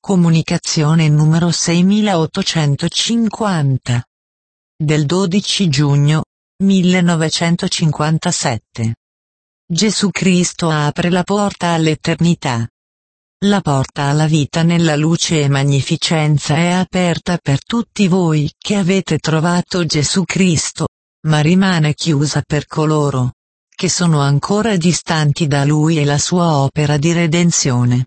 Comunicazione numero 6850. Del 12 giugno 1957. Gesù Cristo apre la porta all'eternità. La porta alla vita nella luce e magnificenza è aperta per tutti voi che avete trovato Gesù Cristo, ma rimane chiusa per coloro che sono ancora distanti da Lui e la sua opera di redenzione.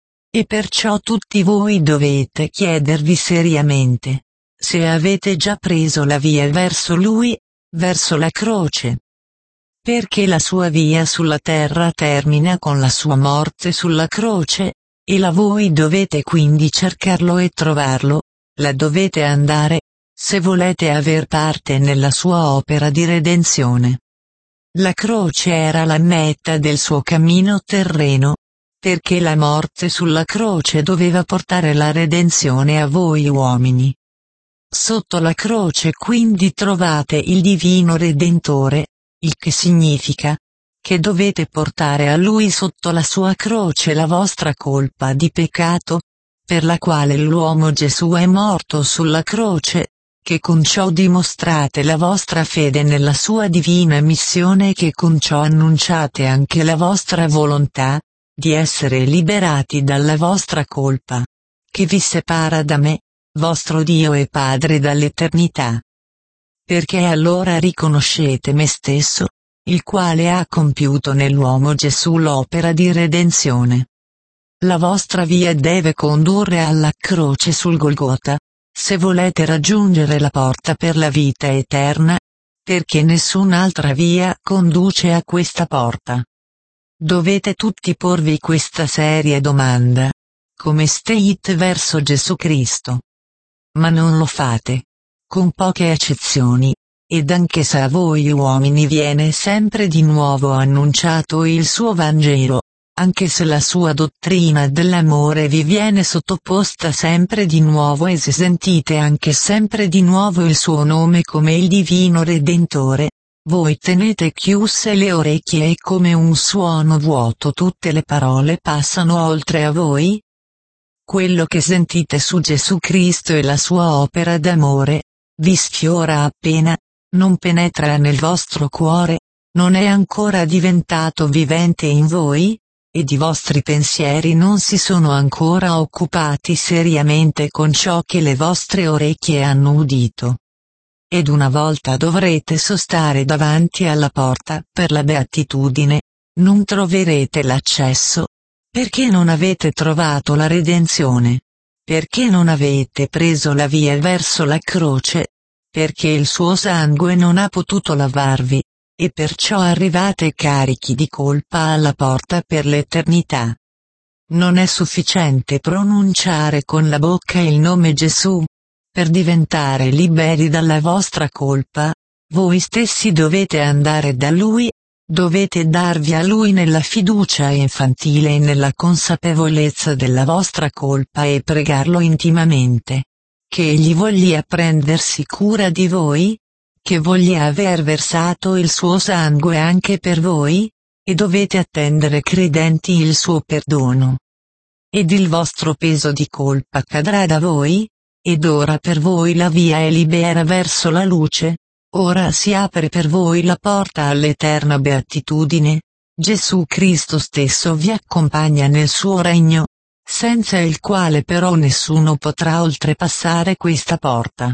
E perciò tutti voi dovete chiedervi seriamente se avete già preso la via verso Lui, verso la croce. Perché la sua via sulla terra termina con la sua morte sulla croce, e voi dovete quindi cercarlo e trovarlo, la dovete andare, se volete aver parte nella sua opera di redenzione. La croce era la meta del suo cammino terreno, perché la morte sulla croce doveva portare la redenzione a voi uomini. Sotto la croce quindi trovate il divino Redentore, il che significa che dovete portare a Lui sotto la sua croce la vostra colpa di peccato, per la quale l'uomo Gesù è morto sulla croce, che con ciò dimostrate la vostra fede nella sua divina missione e che con ciò annunciate anche la vostra volontà di essere liberati dalla vostra colpa, che vi separa da me, vostro Dio e Padre dall'eternità. Perché allora riconoscete me stesso, il quale ha compiuto nell'uomo Gesù l'opera di redenzione. La vostra via deve condurre alla croce sul Golgota, se volete raggiungere la porta per la vita eterna, perché nessun'altra via conduce a questa porta. Dovete tutti porvi questa seria domanda: come state verso Gesù Cristo? Ma non lo fate. Con poche eccezioni, ed anche se a voi uomini viene sempre di nuovo annunciato il suo Vangelo, anche se la sua dottrina dell'amore vi viene sottoposta sempre di nuovo e se sentite anche sempre di nuovo il suo nome come il divino Redentore, voi tenete chiuse le orecchie e come un suono vuoto tutte le parole passano oltre a voi? Quello che sentite su Gesù Cristo e la sua opera d'amore vi sfiora appena, non penetra nel vostro cuore, non è ancora diventato vivente in voi, ed i vostri pensieri non si sono ancora occupati seriamente con ciò che le vostre orecchie hanno udito. Ed una volta dovrete sostare davanti alla porta per la beatitudine, non troverete l'accesso, perché non avete trovato la redenzione, perché non avete preso la via verso la croce, perché il suo sangue non ha potuto lavarvi, e perciò arrivate carichi di colpa alla porta per l'eternità. Non è sufficiente pronunciare con la bocca il nome Gesù. Per diventare liberi dalla vostra colpa, voi stessi dovete andare da Lui, dovete darvi a Lui nella fiducia infantile e nella consapevolezza della vostra colpa e pregarlo intimamente. Che Egli voglia prendersi cura di voi? Che voglia aver versato il suo sangue anche per voi? E dovete attendere credenti il suo perdono. Ed il vostro peso di colpa cadrà da voi? Ed ora per voi la via è libera verso la luce, ora si apre per voi la porta all'eterna beatitudine, Gesù Cristo stesso vi accompagna nel suo regno, senza il quale però nessuno potrà oltrepassare questa porta.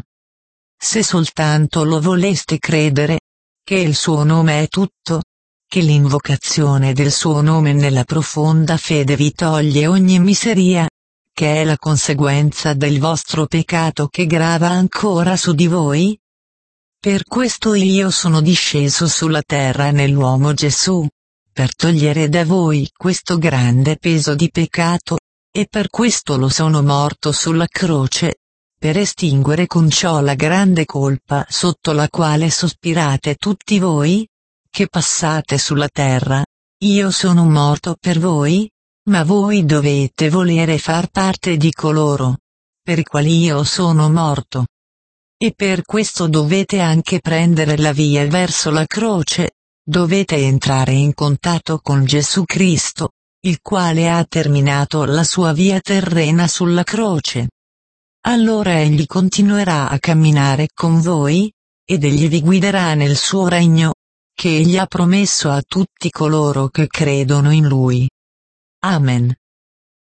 Se soltanto lo voleste credere, che il suo nome è tutto, che l'invocazione del suo nome nella profonda fede vi toglie ogni miseria, che è la conseguenza del vostro peccato che grava ancora su di voi? Per questo io sono disceso sulla terra nell'uomo Gesù, per togliere da voi questo grande peso di peccato, e per questo lo sono morto sulla croce, per estinguere con ciò la grande colpa sotto la quale sospirate tutti voi, che passate sulla terra. Io sono morto per voi? Ma voi dovete volere far parte di coloro per i quali io sono morto. E per questo dovete anche prendere la via verso la croce, dovete entrare in contatto con Gesù Cristo, il quale ha terminato la sua via terrena sulla croce. Allora egli continuerà a camminare con voi, ed egli vi guiderà nel suo regno, che egli ha promesso a tutti coloro che credono in lui. Amen.